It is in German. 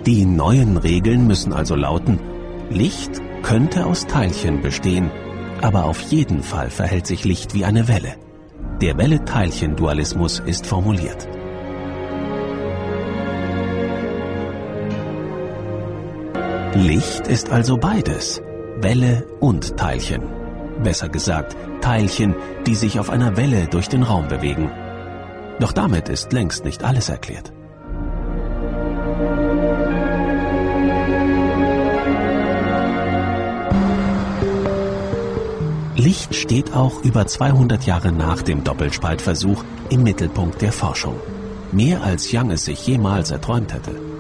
Die neuen Regeln müssen also lauten: Licht könnte aus Teilchen bestehen, aber auf jeden Fall verhält sich Licht wie eine Welle. Der Welle-Teilchen-Dualismus ist formuliert. Licht ist also beides, Welle und Teilchen. Besser gesagt, Teilchen, die sich auf einer Welle durch den Raum bewegen. Doch damit ist längst nicht alles erklärt. Licht steht auch über 200 Jahre nach dem Doppelspaltversuch im Mittelpunkt der Forschung. Mehr als Young es sich jemals erträumt hätte.